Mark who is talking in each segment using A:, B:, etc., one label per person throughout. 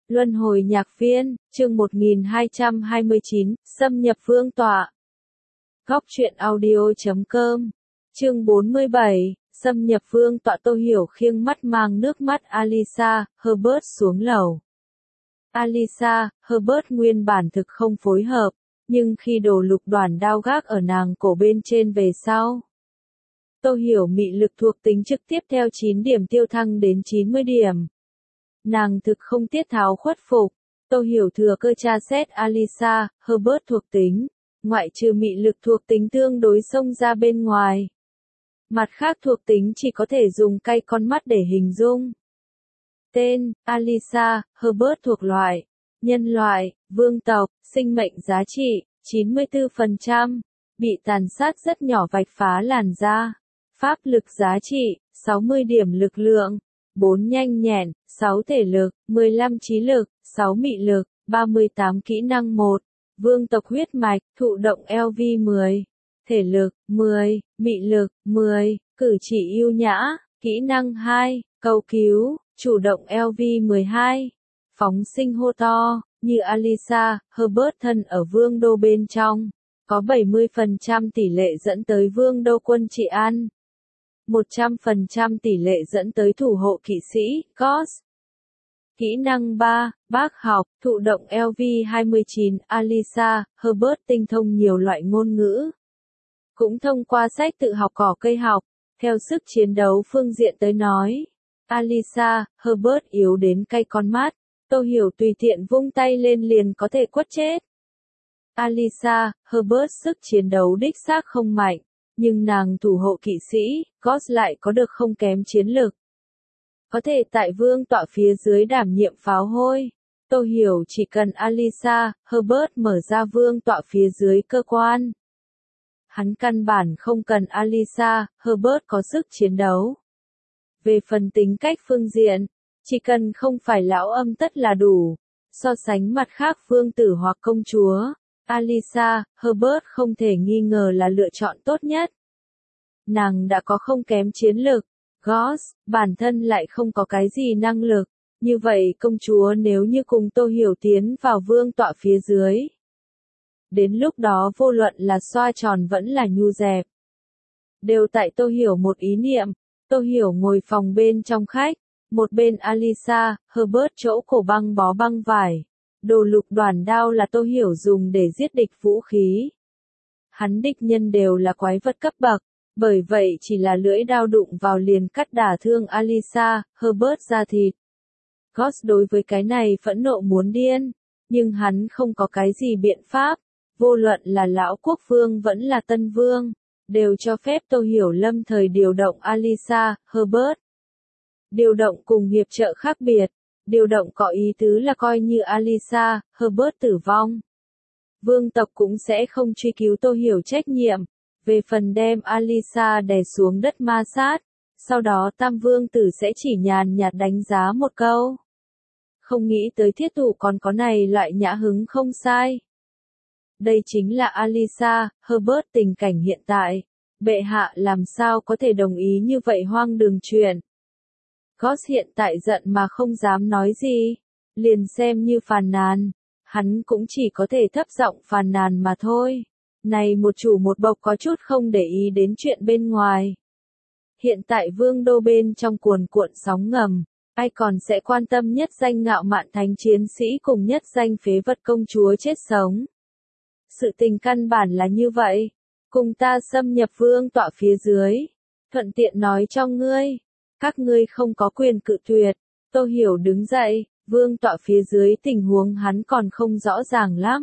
A: Luân hồi nhạc viên, chương 1229, xâm nhập vương tọa. Góc truyện audio.com, chương 47, xâm nhập vương tọa. Tôi Hiểu khiêng mắt mang nước mắt Alyssa Herbert xuống lầu. Alyssa Herbert nguyên bản thực không phối hợp, nhưng khi Đồ Lục đoàn đao gác ở nàng cổ bên trên về sau, Tôi Hiểu mị lực thuộc tính trực tiếp theo 9 điểm tiêu thăng đến 90 điểm. Nàng thực không tiết tháo khuất phục. Tôi Hiểu thừa cơ tra xét Alyssa Herbert thuộc tính, ngoại trừ mị lực thuộc tính tương đối xông ra bên ngoài. Mặt khác thuộc tính chỉ có thể dùng cay con mắt để hình dung. Tên: Alyssa Herbert. Thuộc loại: nhân loại, vương tộc. Sinh mệnh giá trị: 94%. Bị tàn sát rất nhỏ vạch phá làn da. Pháp lực giá trị: 60 điểm lực lượng, 4 nhanh nhẹn, 6 thể lực, 15 trí lực, 6 mị lực, 38 kỹ năng 1. Vương tộc huyết mạch, thụ động LV 10. Thể lực 10, mị lực 10, cử chỉ yêu nhã, kỹ năng 2, cầu cứu, chủ động LV 12. Phóng sinh hô to, như Alyssa Herbert thân ở vương đô bên trong, có 70% tỷ lệ dẫn tới vương đô quân trị an. 100% tỷ lệ dẫn tới thủ hộ kỵ sĩ, Ghost. Kỹ năng 3, bác học, thụ động LV 29. Alyssa Herbert tinh thông nhiều loại ngôn ngữ. Cũng thông qua sách tự học cỏ cây học. Theo sức chiến đấu phương diện tới nói, Alyssa Herbert yếu đến cay con mắt. Tôi Hiểu tùy tiện vung tay lên liền có thể quất chết. Alyssa Herbert sức chiến đấu đích xác không mạnh, nhưng nàng thủ hộ kỵ sĩ, Ghost lại có được không kém chiến lực. Có thể tại vương tọa phía dưới đảm nhiệm pháo hôi. Tôi Hiểu chỉ cần Alyssa Herbert mở ra vương tọa phía dưới cơ quan. Hắn căn bản không cần Alyssa Herbert có sức chiến đấu. Về phần tính cách phương diện, chỉ cần không phải lão âm tất là đủ. So sánh mặt khác vương tử hoặc công chúa, Alyssa Herbert không thể nghi ngờ là lựa chọn tốt nhất. Nàng đã có không kém chiến lực, Ghost, bản thân lại không có cái gì năng lực. Như vậy công chúa nếu như cùng Tôi Hiểu tiến vào vương tọa phía dưới, đến lúc đó vô luận là xoa tròn vẫn là nhu dẹp, đều tại Tôi Hiểu một ý niệm. Tôi Hiểu ngồi phòng bên trong khách, một bên Alyssa Herbert chỗ cổ băng bó băng vải. Đồ Lục đoàn đao là Tôi Hiểu dùng để giết địch vũ khí. Hắn địch nhân đều là quái vật cấp bậc, bởi vậy chỉ là lưỡi đao đụng vào liền cắt đả thương Alyssa Herbert ra thịt. Ghost đối với cái này phẫn nộ muốn điên, nhưng hắn không có cái gì biện pháp. Vô luận là lão quốc vương vẫn là tân vương, đều cho phép Tôi Hiểu lâm thời điều động Alyssa Herbert. Điều động cùng hiệp trợ khác biệt. Điều động có ý tứ là coi như Alyssa Herbert tử vong, vương tộc cũng sẽ không truy cứu Tôi Hiểu trách nhiệm. Về phần đem Alyssa đè xuống đất ma sát, sau đó tam vương tử sẽ chỉ nhàn nhạt đánh giá một câu. Không nghĩ tới thiết thủ còn có này loại nhã hứng không sai. Đây chính là Alyssa Herbert tình cảnh hiện tại. Bệ hạ làm sao có thể đồng ý như vậy hoang đường chuyện. Ghost hiện tại giận mà không dám nói gì, liền xem như phàn nàn, hắn cũng chỉ có thể thấp giọng phàn nàn mà thôi. Này một chủ một bộc có chút không để ý đến chuyện bên ngoài. Hiện tại vương đô bên trong cuồn cuộn sóng ngầm, ai còn sẽ quan tâm nhất danh ngạo mạn thánh chiến sĩ cùng nhất danh phế vật công chúa chết sống. Sự tình căn bản là như vậy, cùng ta xâm nhập vương tọa phía dưới, thuận tiện nói cho ngươi. Các ngươi không có quyền cự tuyệt. Tôi Hiểu đứng dậy, vương tọa phía dưới tình huống hắn còn không rõ ràng lắm.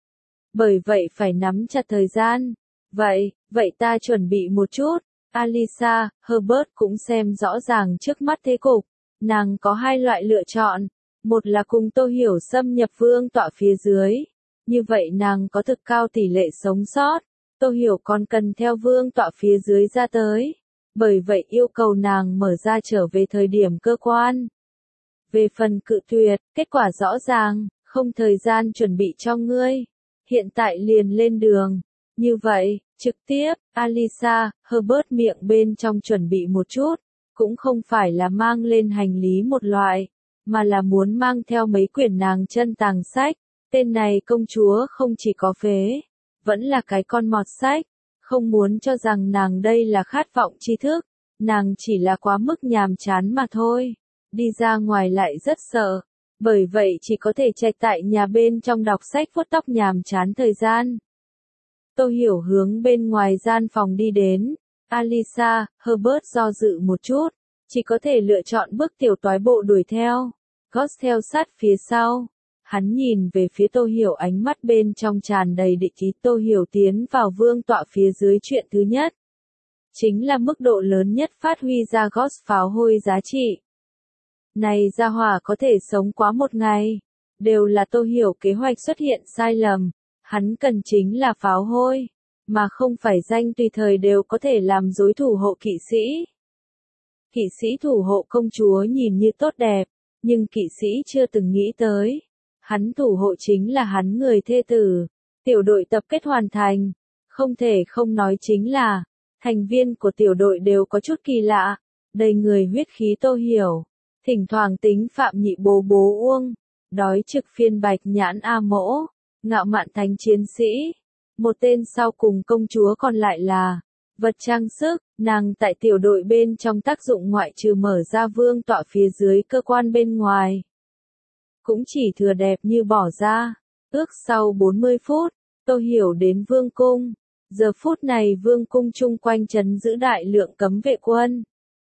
A: Bởi vậy phải nắm chặt thời gian. Vậy ta chuẩn bị một chút. Alyssa Herbert cũng xem rõ ràng trước mắt thế cục. Nàng có hai loại lựa chọn. Một là cùng Tôi Hiểu xâm nhập vương tọa phía dưới. Như vậy nàng có thực cao tỷ lệ sống sót. Tôi Hiểu còn cần theo vương tọa phía dưới ra tới. Bởi vậy yêu cầu nàng mở ra trở về thời điểm cơ quan. Về phần cự tuyệt, kết quả rõ ràng, không thời gian chuẩn bị cho ngươi. Hiện tại liền lên đường. Như vậy, trực tiếp, Alyssa Herbert miệng bên trong chuẩn bị một chút, cũng không phải là mang lên hành lý một loại, mà là muốn mang theo mấy quyển nàng chân tàng sách. Tên này công chúa không chỉ có phế, vẫn là cái con mọt sách, không muốn cho rằng nàng đây là khát vọng tri thức, nàng chỉ là quá mức nhàm chán mà thôi, đi ra ngoài lại rất sợ, bởi vậy chỉ có thể chạy tại nhà bên trong đọc sách vuốt tóc nhàm chán thời gian. Tô Hiểu hướng bên ngoài gian phòng đi đến, Alisa, Herbert do dự một chút, chỉ có thể lựa chọn bước tiểu toái bộ đuổi theo, Goss theo sát phía sau. Hắn nhìn về phía Tô Hiểu ánh mắt bên trong tràn đầy địch ý. Tô Hiểu tiến vào vương tọa phía dưới chuyện thứ nhất. Chính là mức độ lớn nhất phát huy ra Goss pháo hôi giá trị. Này gia hỏa có thể sống quá một ngày. Đều là Tô Hiểu kế hoạch xuất hiện sai lầm. Hắn cần chính là pháo hôi. Mà không phải danh tùy thời đều có thể làm dối thủ hộ kỵ sĩ. Kỵ sĩ thủ hộ công chúa nhìn như tốt đẹp. Nhưng kỵ sĩ chưa từng nghĩ tới. Hắn thủ hộ chính là hắn người thê tử. Tiểu đội tập kết hoàn thành. Không thể không nói chính là, thành viên của tiểu đội đều có chút kỳ lạ. Đầy người huyết khí Tô Hiểu. Thỉnh thoảng tính phạm nhị bố bố Uông. Đói trực phiên bạch nhãn A Mỗ. Ngạo mạn thánh chiến sĩ. Một tên sau cùng công chúa còn lại là vật trang sức. Nàng tại tiểu đội bên trong tác dụng ngoại trừ mở ra vương tọa phía dưới cơ quan bên ngoài. Cũng chỉ thừa đẹp như bỏ ra. Ước sau 40 phút, Tô Hiểu đến vương cung. Giờ phút này vương cung chung quanh trấn giữ đại lượng cấm vệ quân.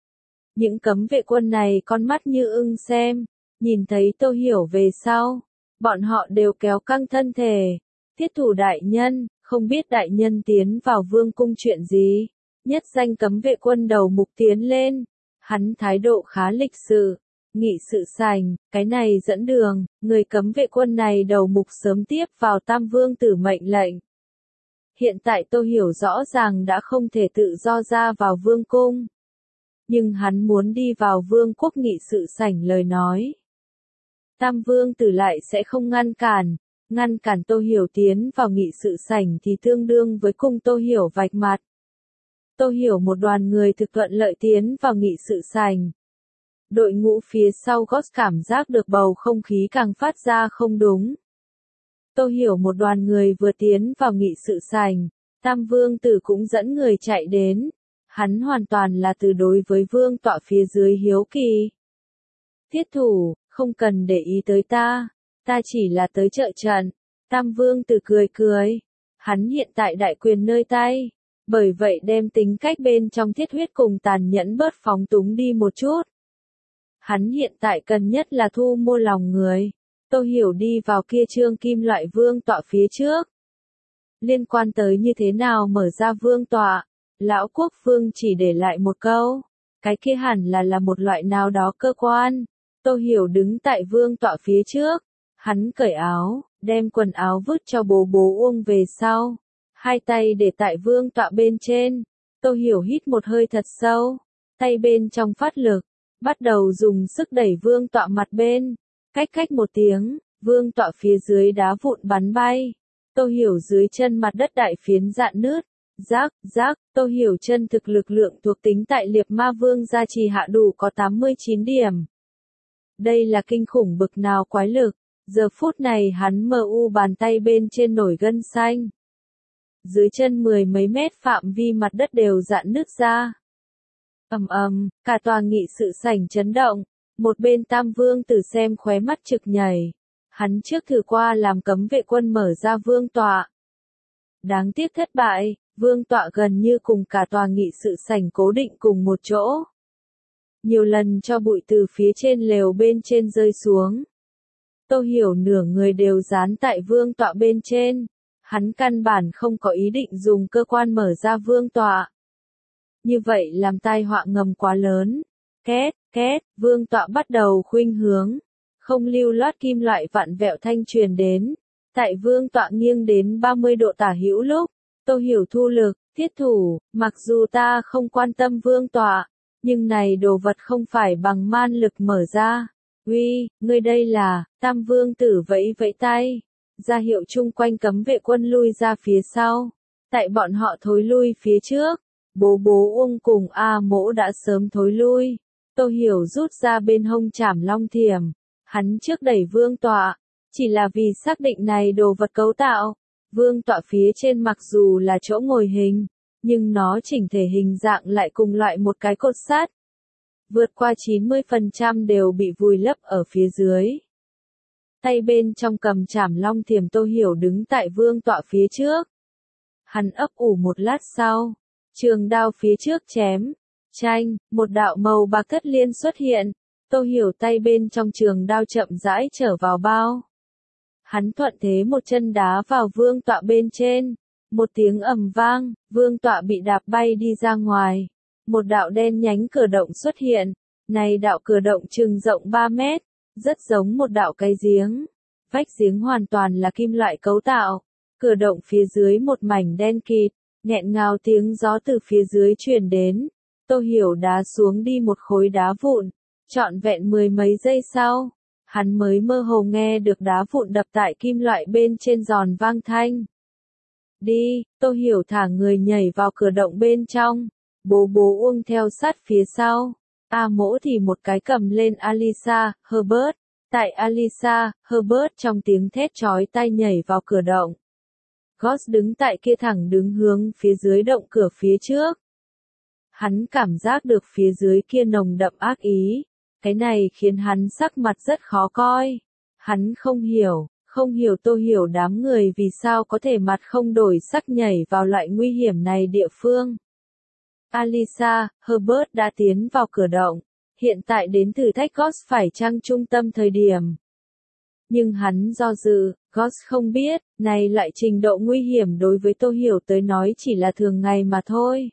A: Những cấm vệ quân này con mắt như ưng xem, nhìn thấy Tô Hiểu về sau, bọn họ đều kéo căng thân thể. Tiết thủ đại nhân, không biết đại nhân tiến vào vương cung chuyện gì. Nhất danh cấm vệ quân đầu mục tiến lên. Hắn thái độ khá lịch sự. Nghị sự sảnh, cái này dẫn đường, người cấm vệ quân này đầu mục sớm tiếp vào Tam Vương tử mệnh lệnh. Hiện tại Tô Hiểu rõ ràng đã không thể tự do ra vào vương cung. Nhưng hắn muốn đi vào vương quốc nghị sự sảnh lời nói. Tam Vương tử lại sẽ không ngăn cản Tô Hiểu tiến vào nghị sự sảnh thì tương đương với cung Tô Hiểu vạch mặt. Tô Hiểu một đoàn người thực thuận lợi tiến vào nghị sự sảnh. Đội ngũ phía sau Goss cảm giác được bầu không khí càng phát ra không đúng. Tô Hiểu một đoàn người vừa tiến vào nghị sự sảnh, Tam Vương tử cũng dẫn người chạy đến. Hắn hoàn toàn là từ đối với vương tọa phía dưới hiếu kỳ. Tiết thủ, không cần để ý tới ta chỉ là tới trợ trận. Tam Vương tử cười cười. Hắn hiện tại đại quyền nơi tay, bởi vậy đem tính cách bên trong thiết huyết cùng tàn nhẫn bớt phóng túng đi một chút. Hắn hiện tại cần nhất là thu mua lòng người. Tô Hiểu đi vào kia trương kim loại vương tọa phía trước. Liên quan tới như thế nào mở ra vương tọa, Lão Quốc Vương chỉ để lại một câu. Cái kia hẳn là một loại nào đó cơ quan. Tô Hiểu đứng tại vương tọa phía trước. Hắn cởi áo, đem quần áo vứt cho bố Uông về sau. Hai tay để tại vương tọa bên trên. Tô Hiểu hít một hơi thật sâu. Tay bên trong phát lực. Bắt đầu dùng sức đẩy vương tọa mặt bên. Cách một tiếng, vương tọa phía dưới đá vụn bắn bay. Tô Hiểu dưới chân mặt đất đại phiến rạn nứt. Rác, Tô Hiểu chân thực lực lượng thuộc tính tại liệp ma vương gia trì hạ đủ có 89 điểm. Đây là kinh khủng bực nào quái lực. Giờ phút này hắn bàn tay bên trên nổi gân xanh. Dưới chân 10 mấy mét phạm vi mặt đất đều rạn nứt ra. Cả tòa nghị sự sảnh chấn động. Một bên Tam Vương tử xem khóe mắt trực nhảy. Hắn trước thử qua làm cấm vệ quân mở ra vương tọa. Đáng tiếc thất bại, vương tọa gần như cùng cả tòa nghị sự sảnh cố định cùng một chỗ. Nhiều lần cho bụi từ phía trên lều bên trên rơi xuống. Tô Hiểu nửa người đều dán tại vương tọa bên trên. Hắn căn bản không có ý định dùng cơ quan mở ra vương tọa. Như vậy làm tai họa ngầm quá lớn. Két, vương tọa bắt đầu khuynh hướng. Không lưu loát kim loại vặn vẹo thanh truyền đến. Tại vương tọa nghiêng đến 30 độ tả hữu lúc. Tô Hiểu thu lực, tiết thủ, mặc dù ta không quan tâm vương tọa. Nhưng này đồ vật không phải bằng man lực mở ra. Uy, ngươi đây là, Tam Vương tử vẫy tay. Ra hiệu chung quanh cấm vệ quân lui ra phía sau. Tại bọn họ thối lui phía trước. Bố Uông cùng A Mỗ đã sớm thối lui. Tô Hiểu rút ra bên hông trảm long thiểm. Hắn trước đẩy vương tọa, chỉ là vì xác định này đồ vật cấu tạo. Vương tọa phía trên mặc dù là chỗ ngồi hình, nhưng nó chỉnh thể hình dạng lại cùng loại một cái cột sắt. Vượt qua 90% đều bị vùi lấp ở phía dưới. Tay bên trong cầm chảm long thiềm Tô Hiểu đứng tại vương tọa phía trước. Hắn ấp ủ một lát sau, trường đao phía trước chém, chanh, một đạo màu bạc thất liên xuất hiện, Tô Hiểu tay bên trong trường đao chậm rãi trở vào bao. Hắn thuận thế một chân đá vào vương tọa bên trên, một tiếng ầm vang, vương tọa bị đạp bay đi ra ngoài. Một đạo đen nhánh cửa động xuất hiện, này đạo cửa động chừng rộng 3 mét, rất giống một đạo cái giếng. Vách giếng hoàn toàn là kim loại cấu tạo, cửa động phía dưới một mảnh đen kịt, nghẹn ngào tiếng gió từ phía dưới truyền đến. Tô Hiểu đá xuống đi một khối đá vụn, trọn vẹn 10 mấy giây sau, hắn mới mơ hồ nghe được đá vụn đập tại kim loại bên trên giòn vang thanh. Đi, Tô Hiểu thả người nhảy vào cửa động bên trong, bố Uông theo sát phía sau. A Mỗ thì một cái cầm lên Alisa, Herbert. Tại Alisa, Herbert trong tiếng thét chói tai nhảy vào cửa động. Goss đứng tại kia thẳng đứng hướng phía dưới động cửa phía trước. Hắn cảm giác được phía dưới kia nồng đậm ác ý. Cái này khiến hắn sắc mặt rất khó coi. Hắn không hiểu Tô Hiểu đám người vì sao có thể mặt không đổi sắc nhảy vào loại nguy hiểm này địa phương. Alisa, Herbert đã tiến vào cửa động. Hiện tại đến thử thách Goss phải chăng trung tâm thời điểm. Nhưng hắn do dự, Goss không biết, này lại trình độ nguy hiểm đối với Tô Hiểu tới nói chỉ là thường ngày mà thôi.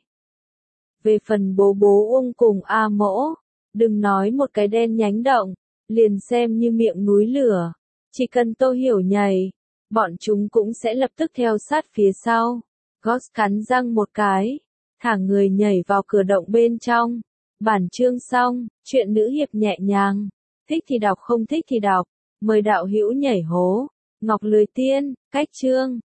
A: Về phần bố Uông cùng A Mỗ, đừng nói một cái đen nhánh động, liền xem như miệng núi lửa. Chỉ cần Tô Hiểu nhảy, bọn chúng cũng sẽ lập tức theo sát phía sau. Goss cắn răng một cái, thả người nhảy vào cửa động bên trong. Bản chương xong, chuyện nữ hiệp nhẹ nhàng. Thích thì đọc không thích thì đọc. Mời đạo hữu nhảy hố. Ngọc Lười Tiên, cách chương.